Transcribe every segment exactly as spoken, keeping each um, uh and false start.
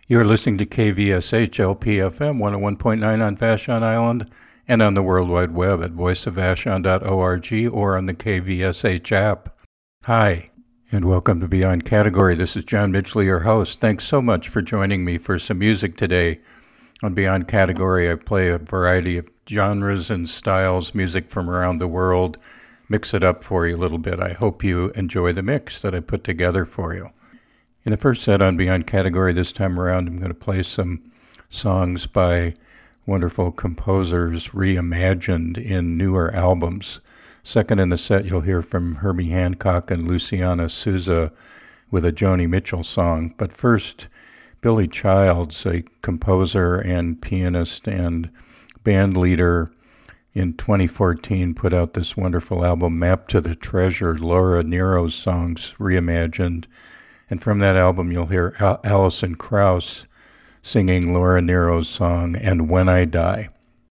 You're listening to K V S H L P F M one oh one point nine on Vashon Island and on the World Wide Web at voice of vashon dot org or on the K V S H app. Hi, and welcome to Beyond Category. This is John Midgley, your host. Thanks so much for joining me for some music today. On Beyond Category, I play a variety of genres and styles, music from around the world, mix it up for you a little bit. I hope you enjoy the mix that I put together for you. In the first set on Beyond Category this time around, I'm going to play some songs by wonderful composers reimagined in newer albums. Second in the set, you'll hear from Herbie Hancock and Luciana Souza with a Joni Mitchell song. But first, Billy Childs, a composer and pianist and band leader, in twenty fourteen put out this wonderful album, Map to the Treasure, Laura Nyro's songs reimagined. And from that album, you'll hear Al- Alison Krauss singing Laura Nyro's song, And When I Die.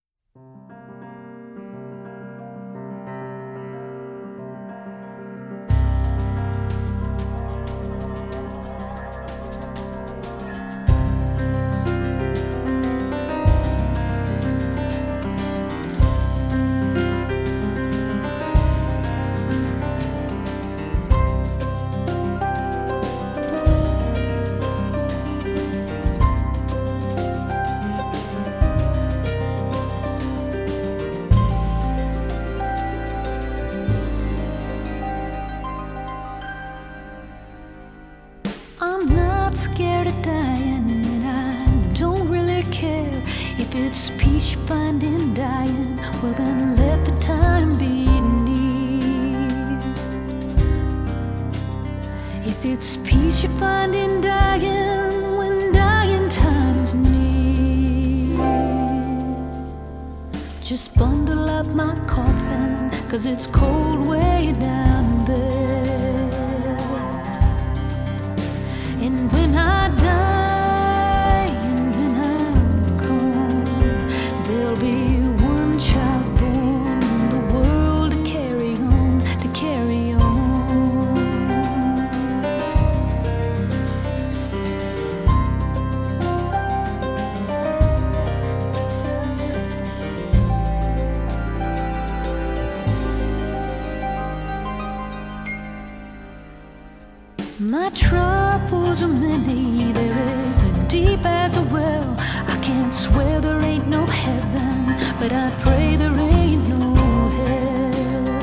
My troubles are many, they're as deep as a well. I can't swear there ain't no heaven, but I pray there ain't no hell.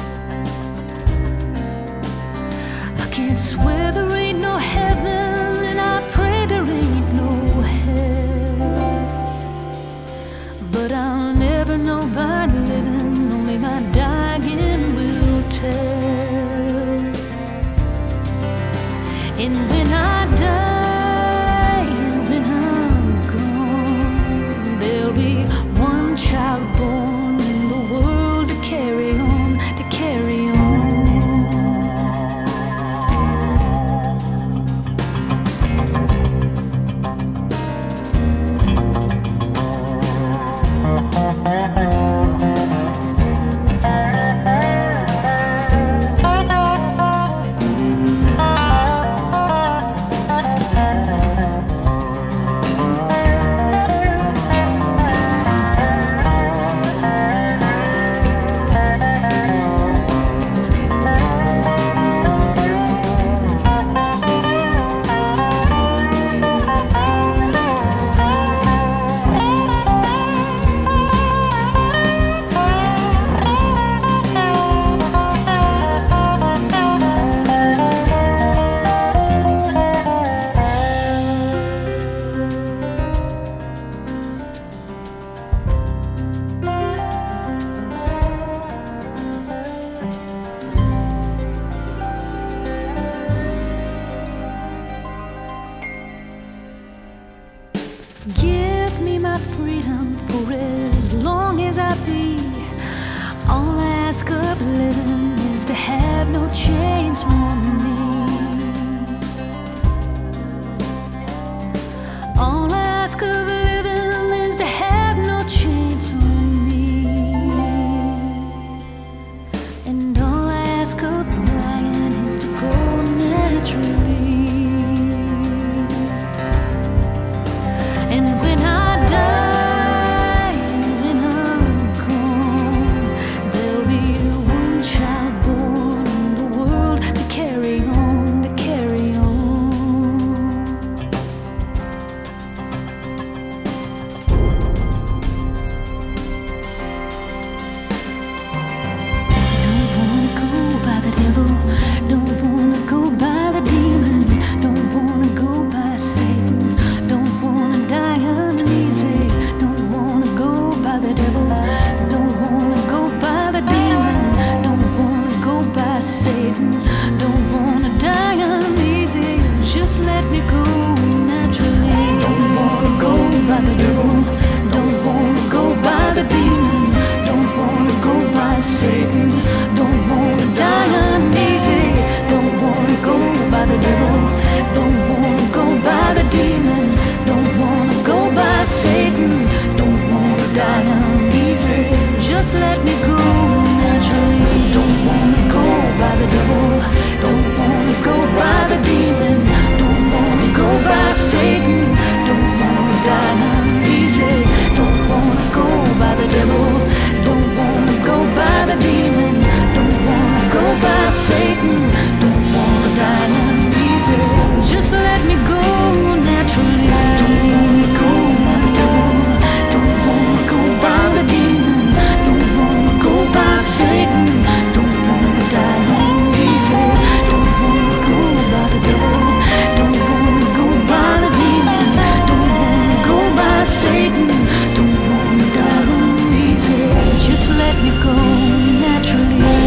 I can't swear there ain't no heaven, and I pray there ain't no hell. But I'll never know by living, only my dying will tell. And when I die, and when I'm gone, there'll be one child born in the world to carry on, to carry on. Give me my freedom for as long as I be. All I ask of living is to have no chains on me. All I ask of living is to have no chains on me. And all I ask of dying is to go naturally. And when I die, and when I'm gone, there'll be one child born in the world to carry on, to carry on. Don't wanna go by the devil, don't wanna go by the demon, don't wanna go by Satan, don't wanna die uneasy, don't wanna go by the devil, don't wanna go by the demon, don't wanna go by Satan, don't wanna die uneasy, just let me go naturally. Don't wanna go by the devil, don't wanna go by the demon, don't wanna go by Satan, don't wanna die uneasy, don't wanna go by the devil, don't wanna go by the demon, don't wanna go by Satan, don't wanna die uneasy, just let me go naturally. Don't wanna go by the devil, don't wanna go by the demon, don't wanna go by Satan, don't wanna die uneasy, don't wanna go by the devil, don't wanna go by the demon, don't wanna go by Satan, don't wanna die uneasy, just let me go naturally. Don't wanna go by the devil, don't wanna go by the demon, don't wanna go by Satan, don't wanna die uneasy, don't wanna go by the devil, don't wanna go by the demon, don't wanna go by Satan, don't wanna die uneasy, just let me go naturally.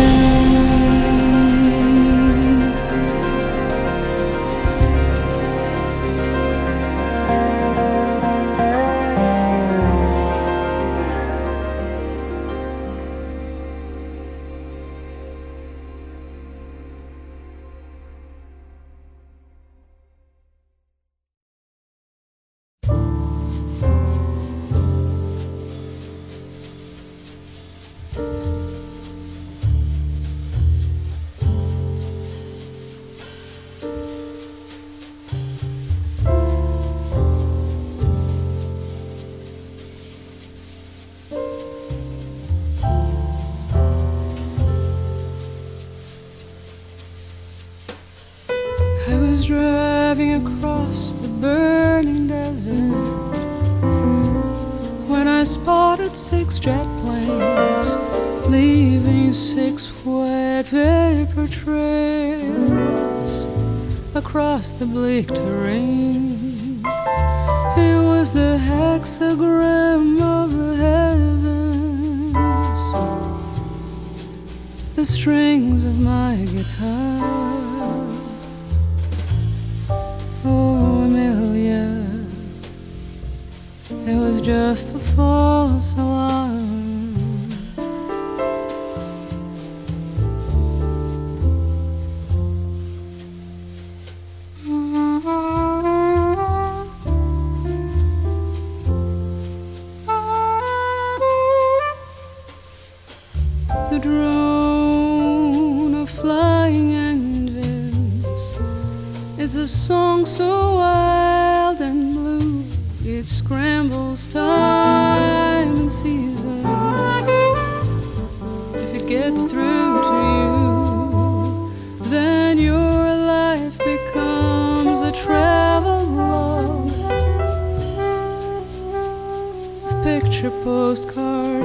I was driving across the burning desert when I spotted six jet planes leaving six wet vapor trails across the bleak terrain. It was the hexagram of the heavens, the strings of my guitar. Oh, Amelia, it was just a false alarm. The drone of flying engines is a song so wild and blue, it scrambles time and seasons. If it gets through to you, then your life becomes a travel log, a picture postcard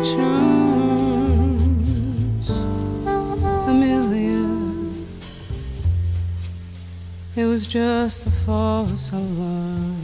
charms. Amelia, it was just a false alarm.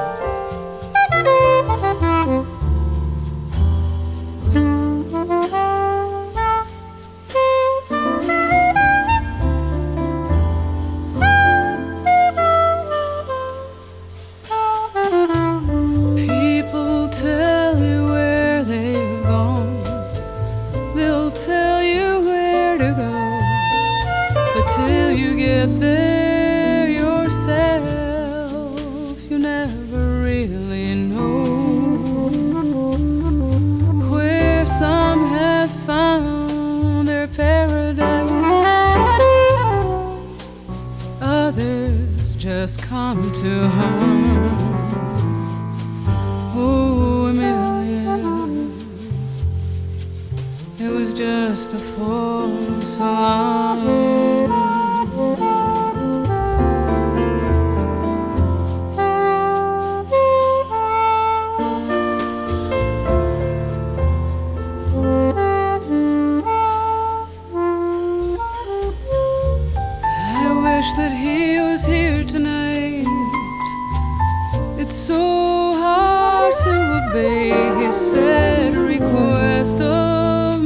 People tell you where they've gone, they'll tell you where to go, but till you get there yourself, you never obey his said request of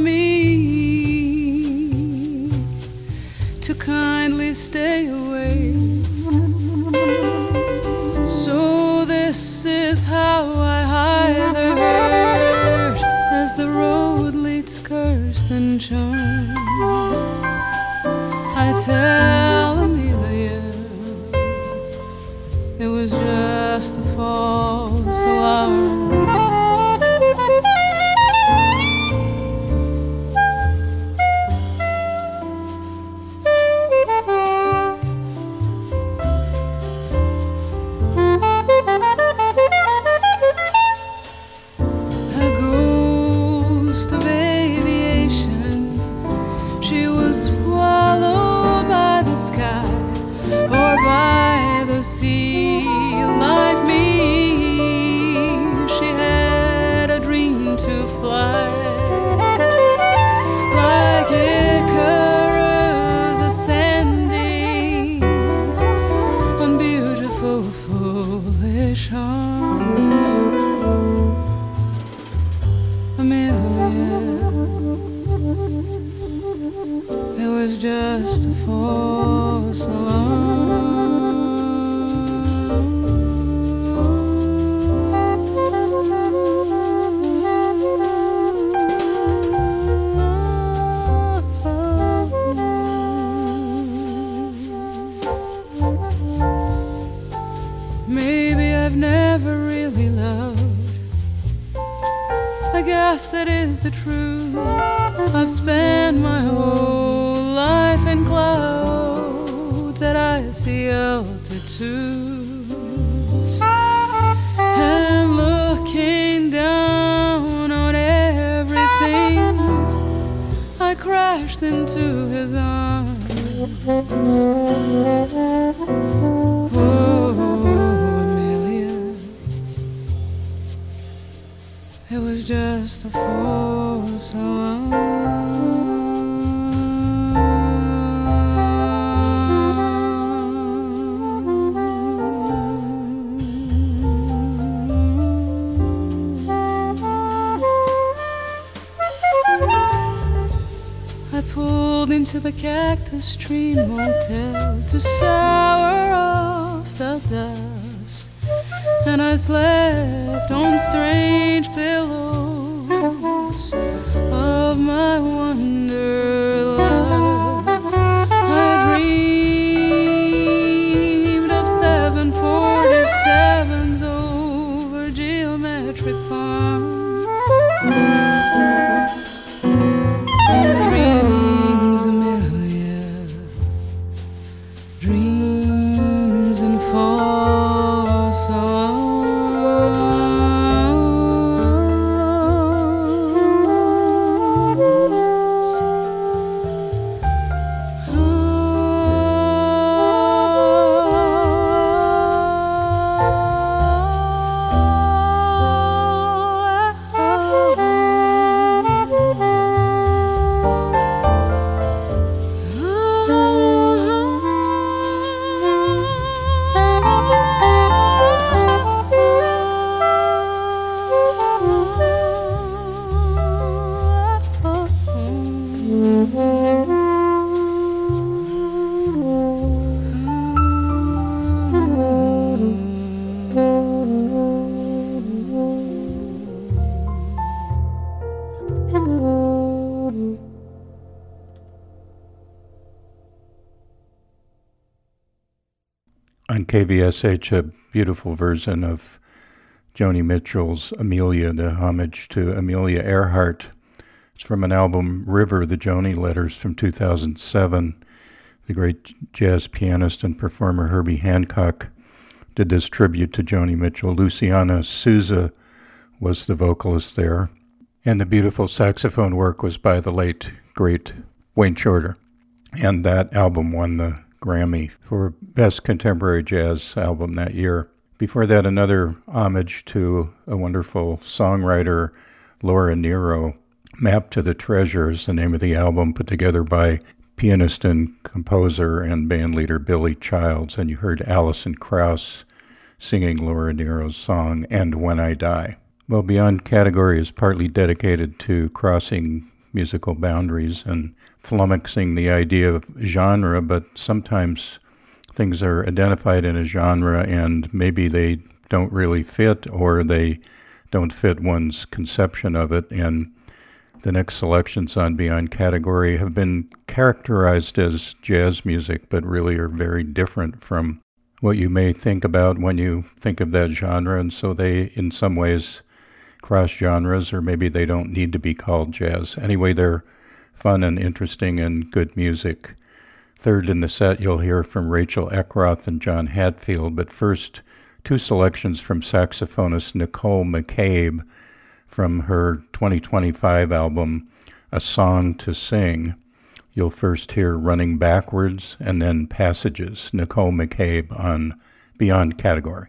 me to kindly stay away. So this is how I hide the hurt as the road leads curse and charm. I tell Amelia it was just a false alarm. That is the truth. I've spent my whole life in clouds at icy altitudes, and looking down on everything, I crashed into his arms. It was just a false alarm. I pulled into the Cactus Tree Motel to sour off the dust, and I slept on strange pillows of my wanderlust. I dreamed of seven forty-sevens over geometric farms. Dreams, Amelia, dreams and false On K V S H, a beautiful version of Joni Mitchell's Amelia, the homage to Amelia Earhart. It's from an album, River, the Joni Letters, from two thousand seven. The great jazz pianist and performer Herbie Hancock did this tribute to Joni Mitchell. Luciana Souza was the vocalist there. And the beautiful saxophone work was by the late, great Wayne Shorter. And that album won the Grammy for Best Contemporary Jazz Album that year. Before that, another homage to a wonderful songwriter, Laura Nyro. Map to the Treasure is the name of the album, put together by pianist and composer and bandleader Billy Childs. And you heard Alison Krauss singing Laura Nyro's song, And When I Die. Well, Beyond Category is partly dedicated to crossing musical boundaries and flummoxing the idea of genre, but sometimes things are identified in a genre and maybe they don't really fit, or they don't fit one's conception of it. And the next selections on Beyond Category have been characterized as jazz music, but really are very different from what you may think about when you think of that genre. And so they, in some ways, cross genres, or maybe they don't need to be called jazz. Anyway, they're fun and interesting and good music. Third in the set, you'll hear from Rachel Eckroth and John Hatfield, but first, two selections from saxophonist Nicole McCabe from her twenty twenty-five album, A Song to Sing. You'll first hear Running Backwards and then Passages, Nicole McCabe on Beyond Category.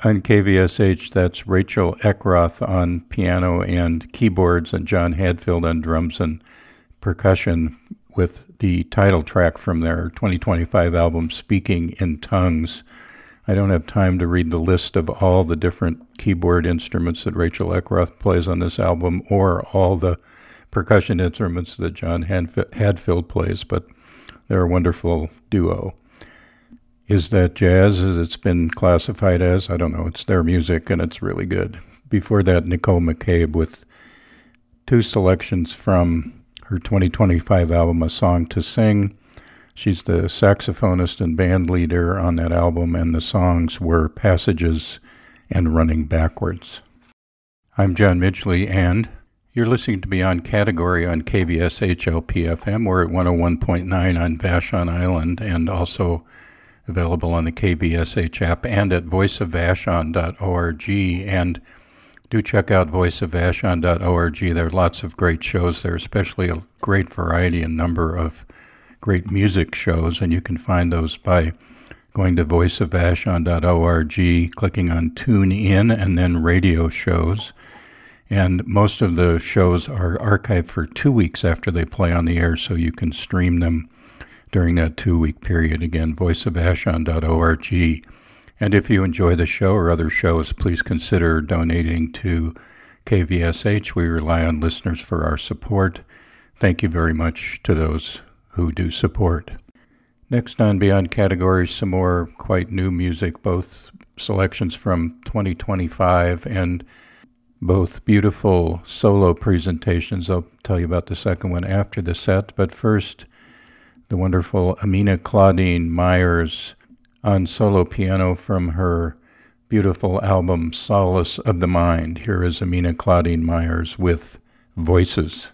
On K V S H, that's Rachel Eckroth on piano and keyboards and John Hadfield on drums and percussion with the title track from their twenty twenty-five album, Speaking in Tongues. I don't have time to read the list of all the different keyboard instruments that Rachel Eckroth plays on this album or all the percussion instruments that John Hadfield plays, but they're a wonderful duo. Is that jazz, as it's been classified as? I don't know. It's their music, and it's really good. Before that, Nicole McCabe with two selections from her twenty twenty-five album, A Song to Sing. She's the saxophonist and band leader on that album, and the songs were Passages and Running Backwards. I'm John Midgley, and you're listening to Beyond Category on K V S H L P F M. We're at one oh one point nine on Vashon Island, and also available on the K V S H app and at voice of vashon dot org. And do check out voice of vashon dot org. There are lots of great shows there, especially a great variety and number of great music shows, and you can find those by going to voice of vashon dot org, clicking on Tune In, and then radio shows. And most of the shows are archived for two weeks after they play on the air, so you can stream them during that two-week period. Again, voice of vashon dot org. And if you enjoy the show or other shows, please consider donating to K V S H. We rely on listeners for our support. Thank you very much to those who do support. Next on Beyond Categories, some more quite new music, both selections from twenty twenty-five and both beautiful solo presentations. I'll tell you about the second one after the set, but first, the wonderful Amina Claudine Myers on solo piano from her beautiful album Solace of the Mind. Here is Amina Claudine Myers with Voices.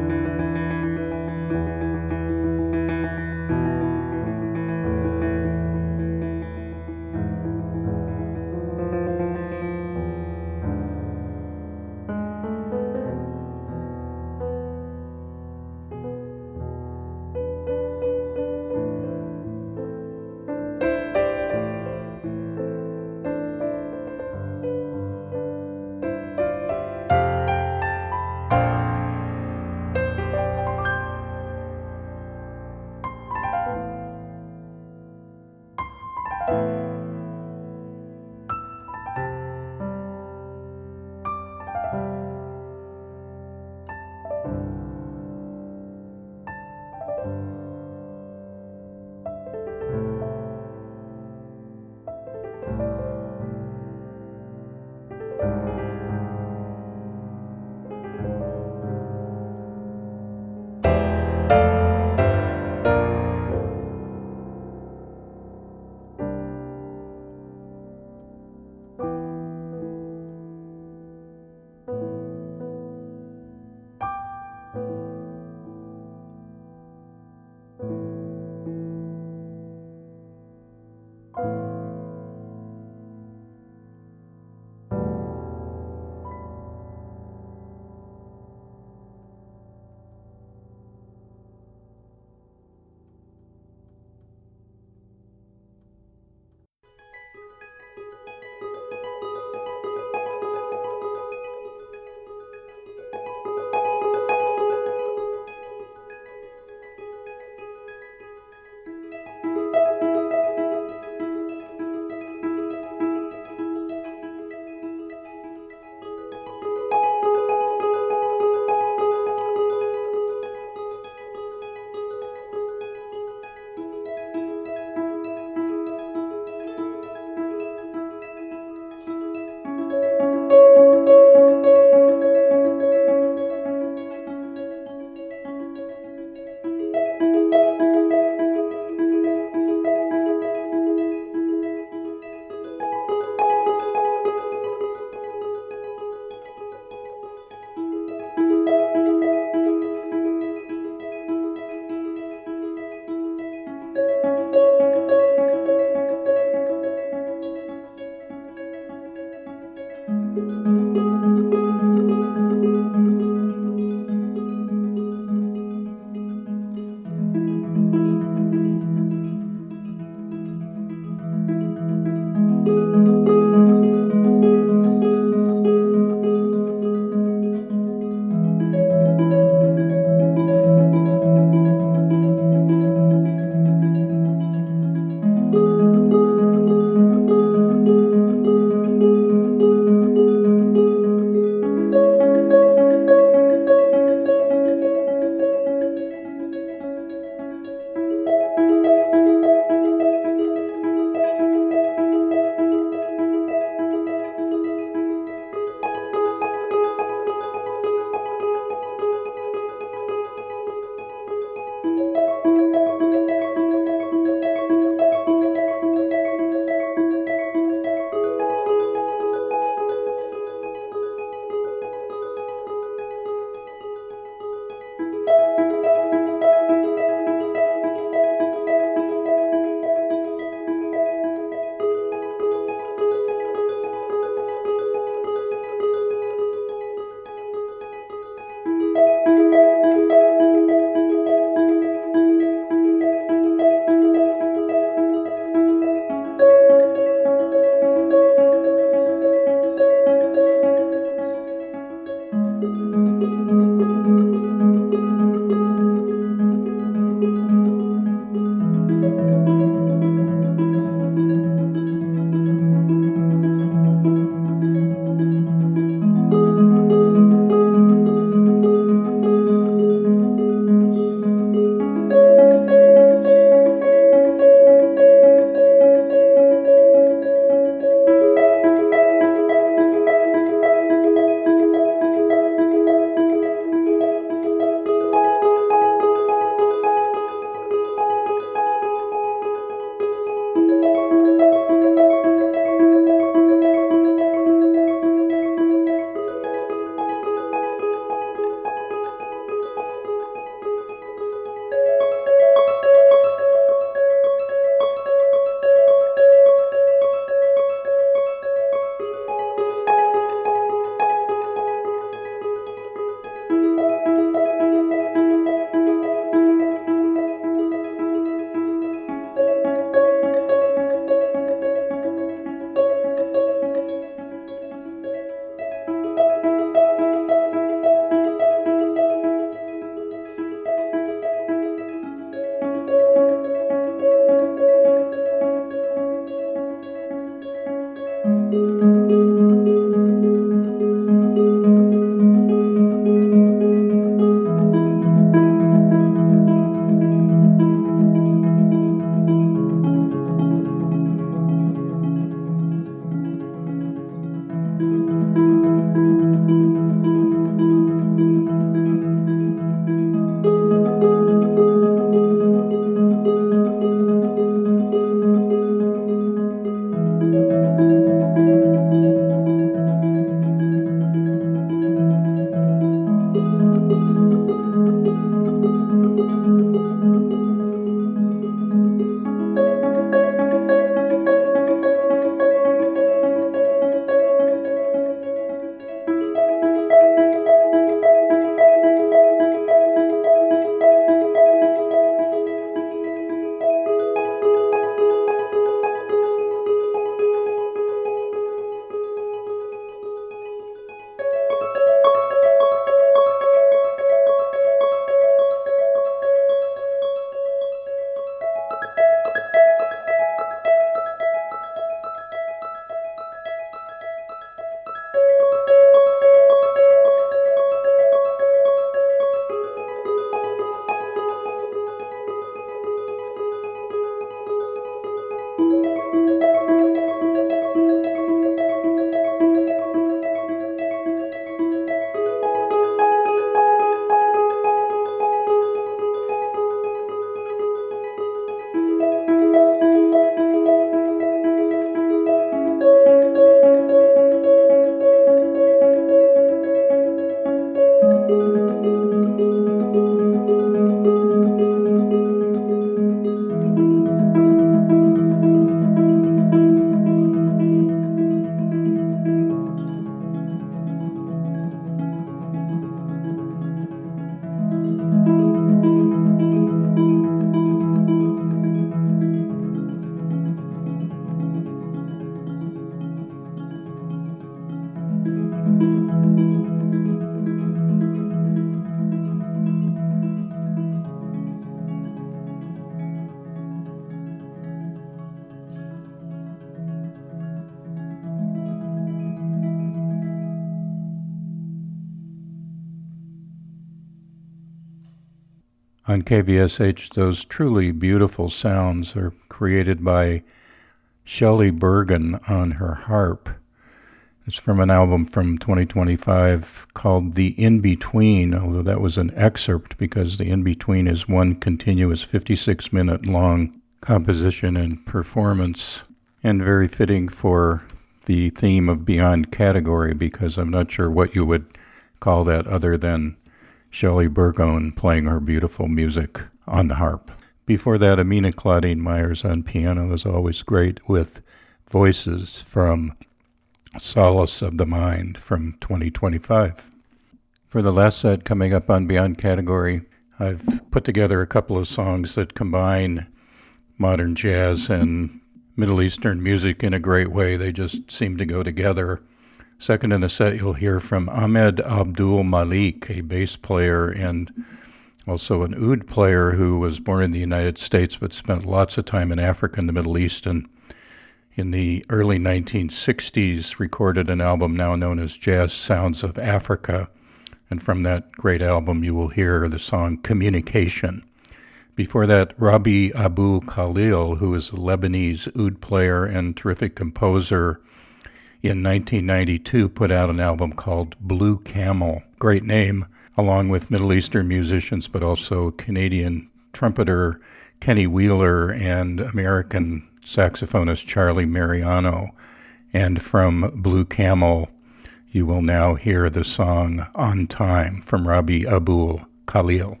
On K V S H, those truly beautiful sounds are created by Shelley Bergen on her harp. It's from an album from twenty twenty-five called The In-Between, although that was an excerpt because The In-Between is one continuous fifty-six minute long composition and performance, and very fitting for the theme of Beyond Category, because I'm not sure what you would call that other than Shelley Bergen playing her beautiful music on the harp. Before that, Amina Claudine Myers on piano is always great, with voices from Solace of the Mind from twenty twenty-five. For the last set coming up on Beyond Category, I've put together a couple of songs that combine modern jazz and Middle Eastern music in a great way. They just seem to go together. Second in the set, you'll hear from Ahmed Abdul Malik, a bass player and also an oud player who was born in the United States but spent lots of time in Africa and the Middle East, and in the early nineteen sixties recorded an album now known as Jazz Sounds of Africa. And from that great album, you will hear the song Communication. Before that, Rabi Abu Khalil, who is a Lebanese oud player and terrific composer, in nineteen ninety-two put out an album called Blue Camel. Great name, along with Middle Eastern musicians, but also Canadian trumpeter Kenny Wheeler and American saxophonist Charlie Mariano. And from Blue Camel, you will now hear the song On Time from Rabi Abu Khalil.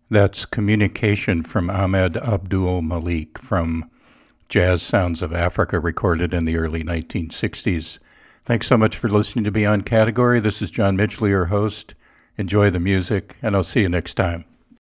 That's Communication from Ahmed Abdul Malik from Jazz Sounds of Africa, recorded in the early nineteen sixties. Thanks so much for listening to Beyond Category. This is John Midgley, your host. Enjoy the music, and I'll see you next time.